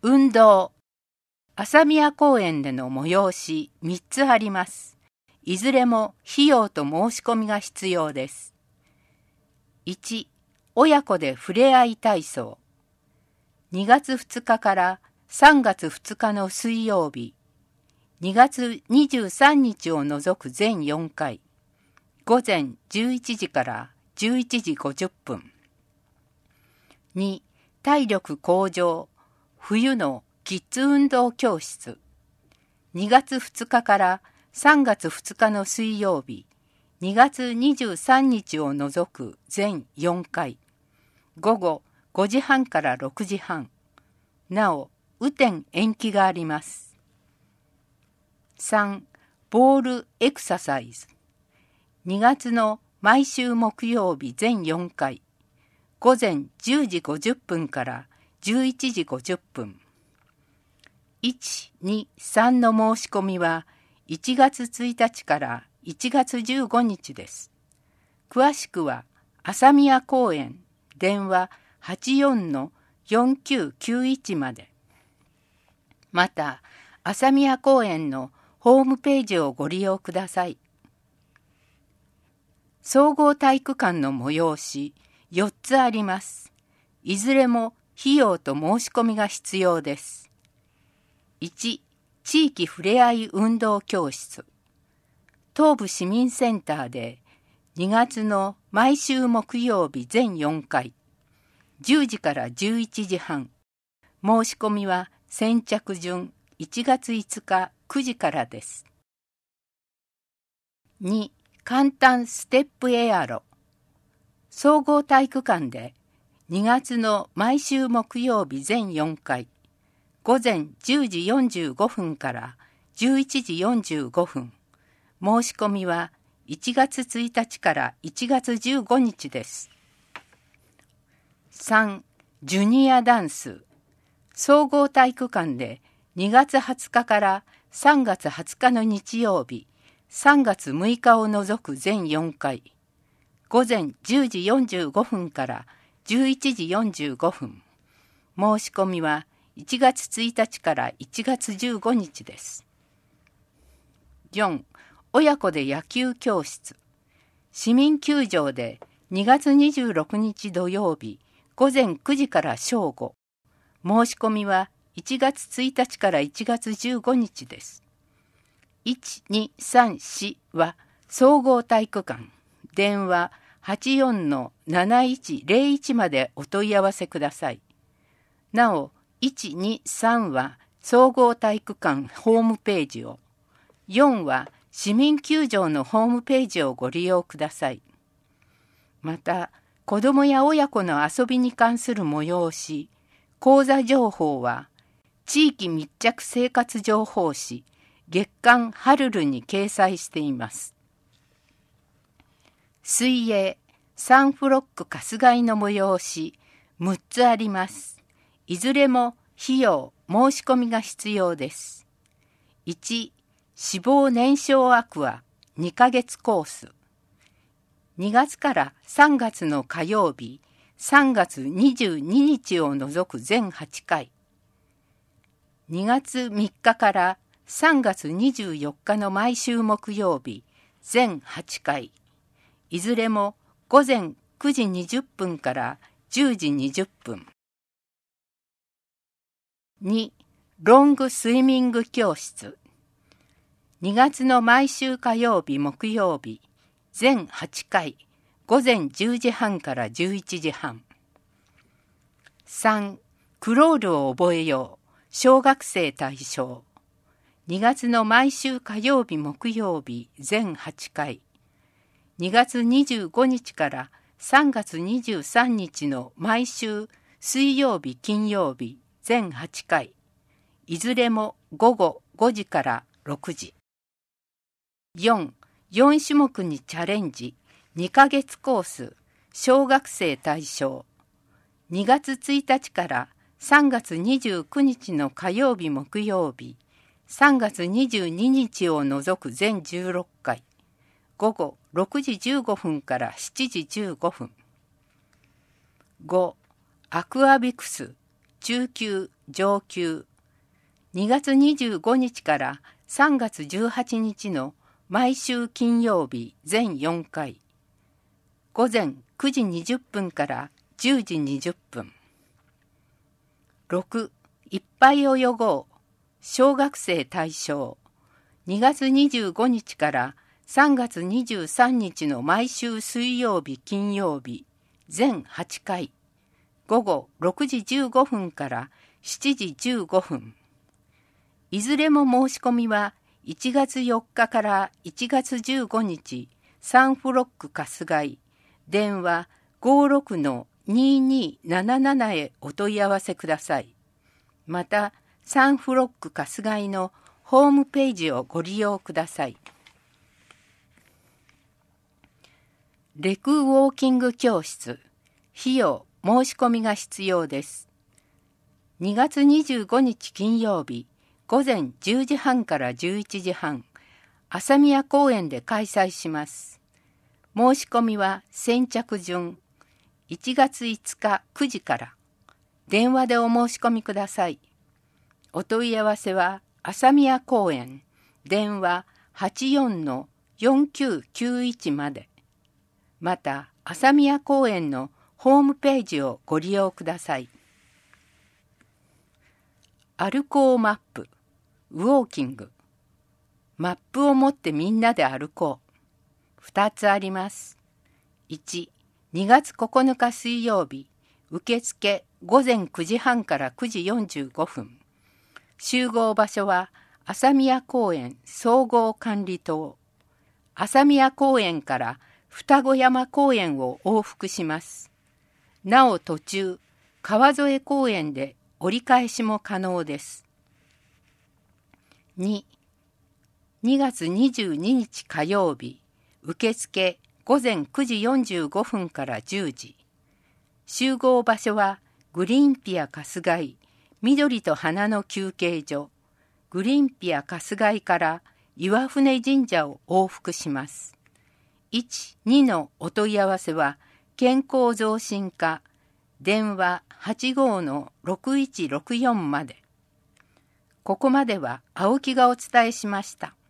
運動。朝宮公園での催し3つあります。いずれも費用と申し込みが必要です。1、親子でふれあい体操。2月2日から3月2日の水曜日、2月23日を除く全4回、午前11時から11時50分。2、体力向上、冬のキッズ運動教室。2月2日から3月2日の水曜日、2月23日を除く全4回、午後5時半から6時半。なお、雨天延期があります。3、ボールエクササイズ。2月の毎週木曜日全4回、午前10時50分から11時50分。1、2、3の申し込みは1月1日から1月15日です。詳しくは朝宮公園電話 84-4991 まで。また朝宮公園のホームページをご利用ください。総合体育館の催し4つあります。いずれも費用と申し込みが必要です。1、地域ふれあい運動教室。東部市民センターで2月の毎週木曜日全4回、10時から11時半。申し込みは先着順1月5日9時からです。2、簡単ステップエアロ。総合体育館で2月の毎週木曜日全4回、午前10時45分から11時45分。申し込みは1月1日から1月15日です。3、ジュニアダンス。総合体育館で2月20日から3月20日の日曜日、3月6日を除く全4回、午前10時45分から11時45分。申し込みは1月1日から1月15日です。4、親子で野球教室。市民球場で2月26日土曜日、午前9時から正午。申し込みは1月1日から1月15日です。1、2、3、4は総合体育館。電話 84-7101 までお問い合わせください。なお、1、2、3は総合体育館ホームページを、4は市民球場のホームページをご利用ください。また、子どもや親子の遊びに関する催し、講座情報は、地域密着生活情報誌、月刊ハルルに掲載しています。水泳、サンフロック春日井の催し、6つあります。いずれも費用、申し込みが必要です。1、脂肪燃焼アクア2ヶ月コース。2月から3月の火曜日、3月22日を除く全8回。2月3日から3月24日の毎週木曜日、全8回。いずれも午前9時20分から10時20分。2、ロングスイミング教室。2月の毎週火曜日木曜日、全8回、午前10時半から11時半。3、クロールを覚えよう、小学生対象。2月の毎週火曜日木曜日、全8回。2月25日から3月23日の毎週水曜日金曜日、全8回。いずれも午後5時から6時。4、4種目にチャレンジ、2ヶ月コース、小学生対象。2月1日から3月29日の火曜日木曜日、3月22日を除く全16回。午後6時15分から7時15分。5、アクアビクス中級、上級。2月25日から3月18日の毎週金曜日全4回。午前9時20分から10時20分。6. いっぱい泳ごう。小学生対象。2月25日から3月23日の毎週水曜日金曜日全8回。午後6時15分から7時15分。いずれも申し込みは1月4日から1月15日、サンフロック春日井、電話 56-2277 へお問い合わせください。また、サンフロック春日井のホームページをご利用ください。レクウォーキング教室、費用、申し込みが必要です。2月25日金曜日、午前10時半から11時半、朝宮公園で開催します。申し込みは先着順、1月5日9時から、電話でお申し込みください。お問い合わせは、朝宮公園、電話 84-4991 まで。また、朝宮公園のホームページをご利用ください。歩こうマップ、ウォーキング。マップを持ってみんなで歩こう。2つあります。1、2月9日水曜日、受付午前9時半から9時45分。集合場所は朝宮公園総合管理棟。朝宮公園から双子山公園を往復します。なお途中、川添公園で折り返しも可能です。2、2月22日火曜日、受付午前9時45分から10時。集合場所はグリーンピア春日井、緑と花の休憩所、グリーンピア春日井から岩船神社を往復します。1、2のお問い合わせは健康増進課、電話 85-6164 まで。ここまでは青木がお伝えしました。